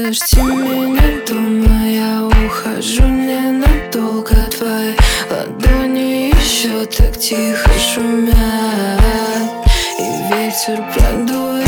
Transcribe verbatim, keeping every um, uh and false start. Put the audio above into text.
жди меня дома, я ухожу ненадолго. Твои ладони еще так тихо шумят, и ветер продует